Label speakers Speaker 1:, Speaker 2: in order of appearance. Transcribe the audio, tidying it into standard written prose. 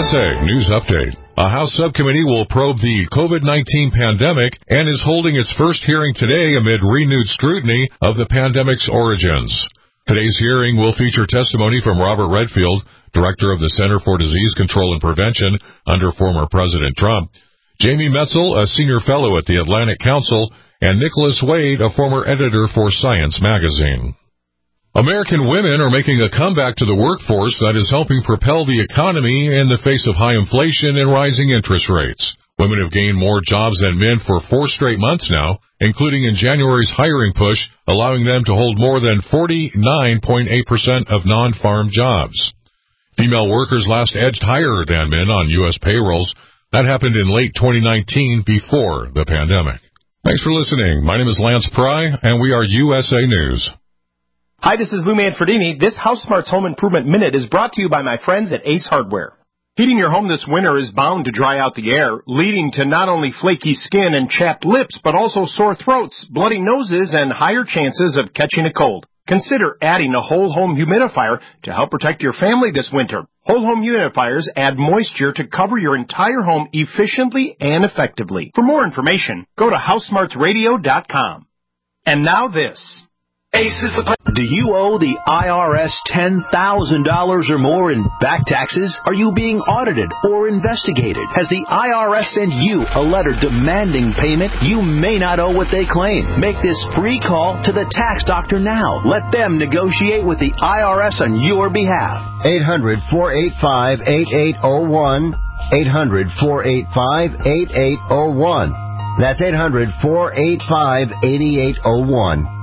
Speaker 1: USA News Update. A House subcommittee will probe the COVID-19 pandemic and is holding its first hearing today amid renewed scrutiny of the pandemic's origins. Today's hearing will feature testimony from Robert Redfield, director of the Center for Disease Control and Prevention under former President Trump, Jamie Metzel, a senior fellow at the Atlantic Council, and Nicholas Wade, a former editor for Science magazine. American women are making a comeback to the workforce that is helping propel the economy in the face of high inflation and rising interest rates. Women have gained more jobs than men for 4 straight months now, including in January's hiring push, allowing them to hold more than 49.8% of non-farm jobs. Female workers last edged higher than men on U.S. payrolls. That happened in late 2019 before the pandemic. Thanks for listening. My name is Lance Pry, and we are USA News.
Speaker 2: Hi, this is Lou Manfredini. This House Smarts Home Improvement Minute is brought to you by my friends at Ace Hardware. Heating your home this winter is bound to dry out the air, leading to not only flaky skin and chapped lips, but also sore throats, bloody noses, and higher chances of catching a cold. Consider adding a whole home humidifier to help protect your family this winter. Whole home humidifiers add moisture to cover your entire home efficiently and effectively. For more information, go to HouseSmartsRadio.com. And now this.
Speaker 3: Ace is the place. Do you owe the IRS $10,000 or more in back taxes? Are you being audited or investigated? Has the IRS sent you a letter demanding payment? You may not owe what they claim. Make this free call to the tax doctor now. Let them negotiate with the IRS on your behalf.
Speaker 4: 800-485-8801. 800-485-8801. That's 800-485-8801.